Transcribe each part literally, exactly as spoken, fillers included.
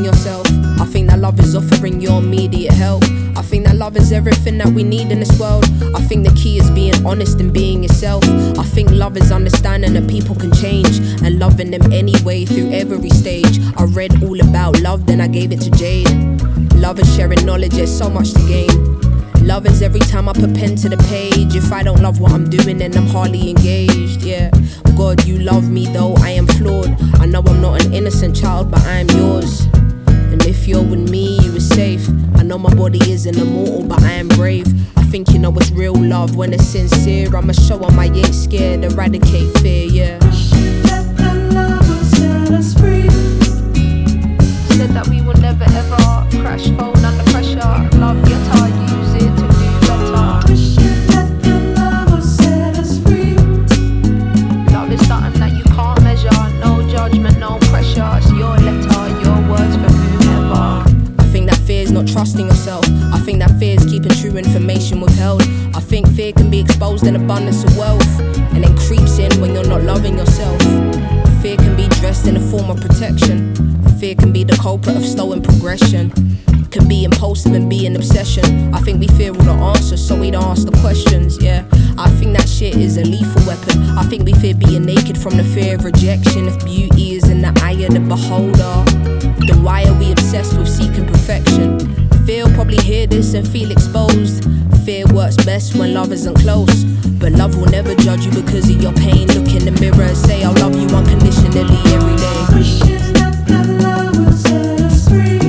yourself. I think that love is offering your immediate help. I think that love is everything that we need in this world. I think the key is being honest and being yourself. I think love is understanding that people can change and loving them anyway through every stage. I read all about love, then I gave it to Jade. Love is sharing knowledge, there's so much to gain. Love is every time I put pen to the page. If I don't love what I'm doing, then I'm hardly engaged, yeah. God, you love me though I am flawed. I know I'm not an innocent child, but I am yours. And if you're with me, you are safe. I know my body isn't immortal, but I am brave. I think you know it's real love when it's sincere. I'ma show them I ain't scared, eradicate fear, yeah. That the love will set us free. Said that we will never ever crash, fall under pressure. Love your tie, use it to do better. Wishing that the love will set us free. Love is something that you can't measure. No judgment, no pressure. It's your letter, your words for whomever. I think that fear is not trusting yourself. I think that fear is keeping true information withheld. I think fear can be exposed in abundance of wealth, and then creeps in when you're not loving yourself. Fear can be dressed in a form of protection. Fear can be the culprit of slowing progression. Can be impulsive and be an obsession. I think we fear all the answers, so we don't ask the questions, yeah. I think that shit is a lethal weapon. I think we fear being naked from the fear of rejection. If beauty is in the eye of the beholder, then why are we obsessed with seeking perfection? Fear will probably hear this and feel exposed. Fear works best when love isn't close, but love will never judge you because of your pain. Look in the mirror and say I love you unconditionally every day. Wishing that the love will set us free.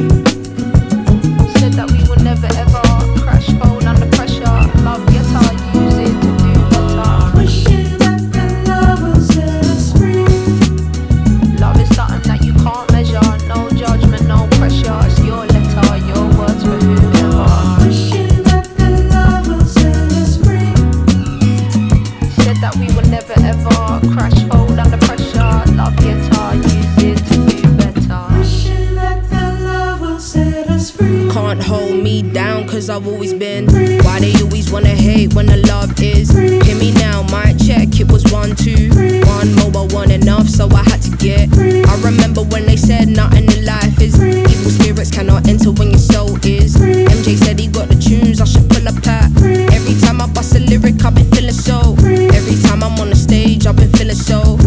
Said that we will never ever crash, fall under pressure. Love your tie, use it to do better. Wishing that the love will set us free. Love is something that you can't measure. No judgment, no pressure. It's your letter, your words for whomever. Wishing that the love will set us free. Said that we will never ever crash, fall under pressure. Love your tie, use it to do better. Wishing that the love will set us free. Can't hold me down cause I've always been. Why they always wanna hate when the love is? Hear me now, mic check, it was one, two. One mobile, one enough, so I had to get. I remember when they said nothing in life is. Evil spirits cannot enter when your soul is. M J said he got the tunes, I should pull up at. Every time I bust a lyric, I've been feeling so. Every time I'm on the stage, I've been feeling so.